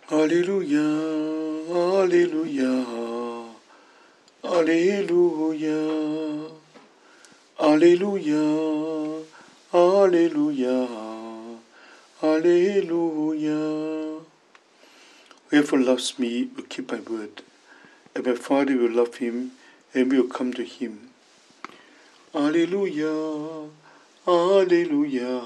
Hallelujah, hallelujah, hallelujah, hallelujah, hallelujah, hallelujah. Whoever loves me will keep my word, and my Father will love him, and will come to him. Hallelujah, hallelujah,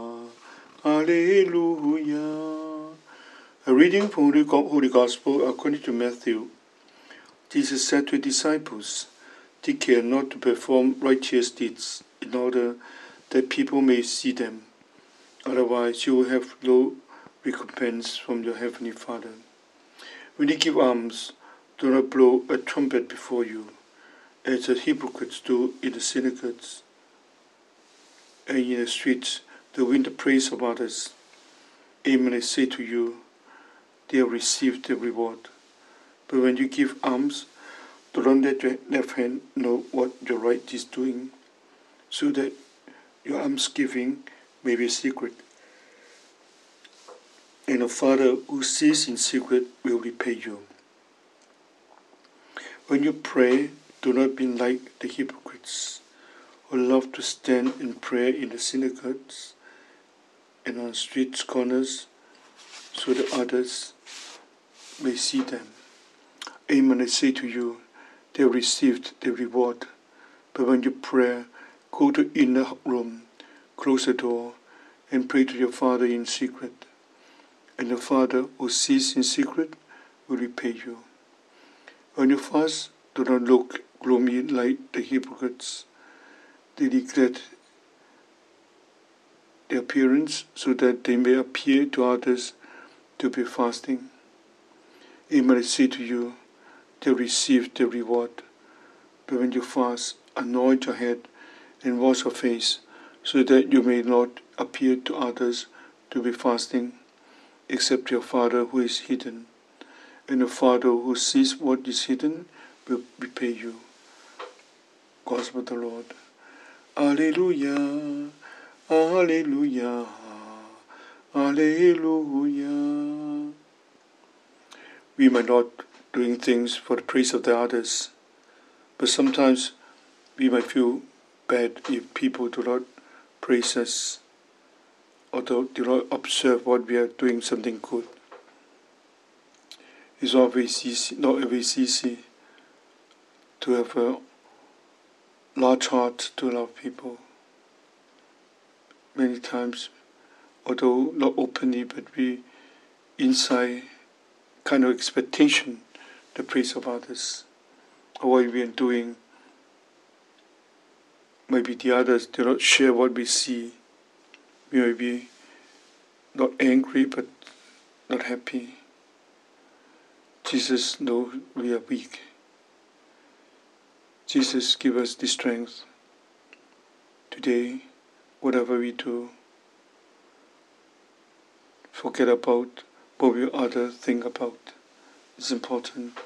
hallelujah. A reading from the Holy Gospel according to Matthew. Jesus said to his disciples, "Take care not to perform righteous deeds in order that people may see them. Otherwise you will have no recompense from your heavenly Father. When you give alms, do not blow a trumpet before you, as the hypocrites do in the synagogues and in the streets to win the praise of others. Amen, I say to you, they have received the reward. But when you give alms, do not let your left hand know what your right is doing, so that your almsgiving may be secret. And the Father who sees in secret will repay you. When you pray, do not be like the hypocrites, who love to stand and pray in the synagogues and on street corners, so that others may see them. Amen, I say to you, they have received the reward. But when you pray, go to the inner room, close the door, and pray to your Father in secret. And your Father who sees in secret will repay you. When you fast, do not look gloomy like the hypocrites. They neglect their appearance so that they may appear to others to be fasting. Amen, I say to you, they receive the reward. But when you fast, anoint your head and wash your face, so that you may not appear to others to be fasting, except your Father who is hidden. And the Father who sees what is hidden will repay you. Gospel of the Lord. Alleluia, alleluia, alleluia. We might not doing things for the praise of the others, but sometimes we might feel bad if people do not praise us or do not observe what we are doing something good. It's not always easy to have a large heart to love people. Many times, although not openly, but we inside kind of expectation the praise of others, or what we are doing. Maybe the others do not share what we see. We may be not angry, but not happy. Jesus knows we are weak. Jesus give us the strength. Today, whatever we do, forget about what we others think about. It's important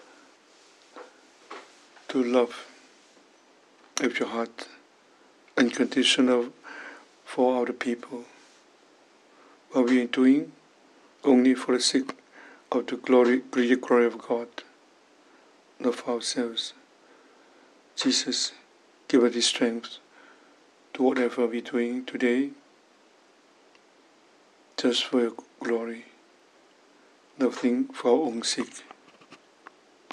to love with your heart, unconditional for other people. What we are doing only for the sake of the greater glory of God, not for ourselves. Jesus, give us the strength to whatever we're doing today, just for your glory, nothing for our own sake.